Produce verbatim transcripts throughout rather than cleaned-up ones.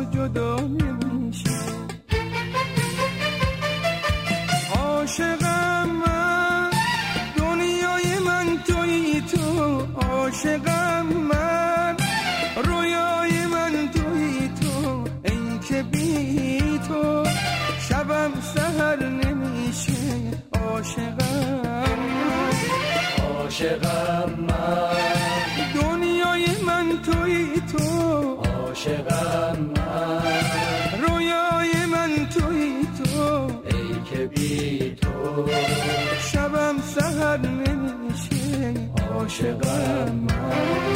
و جدا نمیشه. عاشقم من، دنیای من تویی تو. عاشقم من، رویای من تویی تو. ای که بی تو شبم سحر نمیشه. عاشقم من، عاشقم من، دنیای من تویی تو. عاشقم من، رویای من تویی تو. ای که بی تو شبم سحر نمیشه. عاشقم من.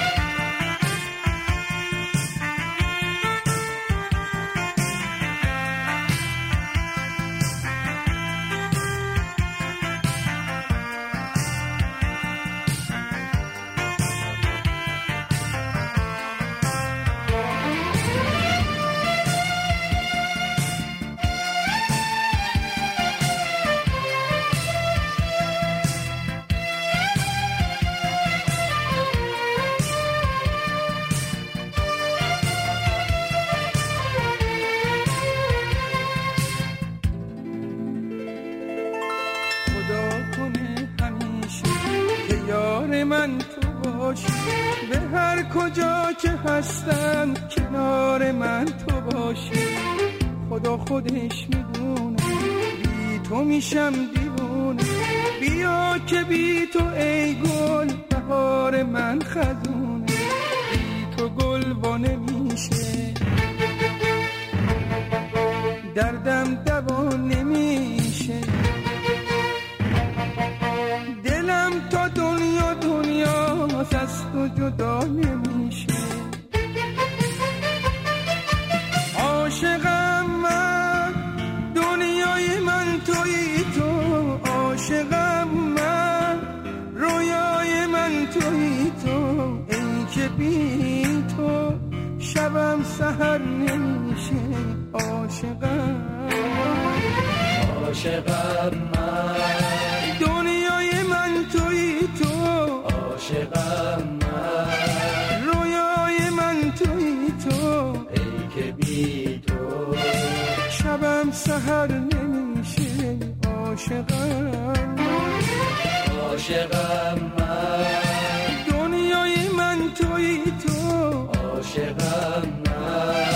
من تو باشی، به هر کجا که هستم کنار من تو باشی. خدا خودش میدونه بی تو میشم دیوونه. بیا که بی تو ای گل بهار من خزونه. بی تو گل وا نمیشه، دردم دوا نمیشه. دلم تا دنیا دنیا از تو جدا نمیشه. عاشقم من، دنیای من تویی تو. عاشقم من، رویای من تویی تو. ای که بی تو شبم سحر نمیشه. عاشقم، عاشقم من، دنیای من تویی تو. عاشقم من، رویای من تویی تو. ای که بی تو شبم سحر نمیشه. عاشقم، عاشقم من، دنیای من تویی تو. عاشقم من،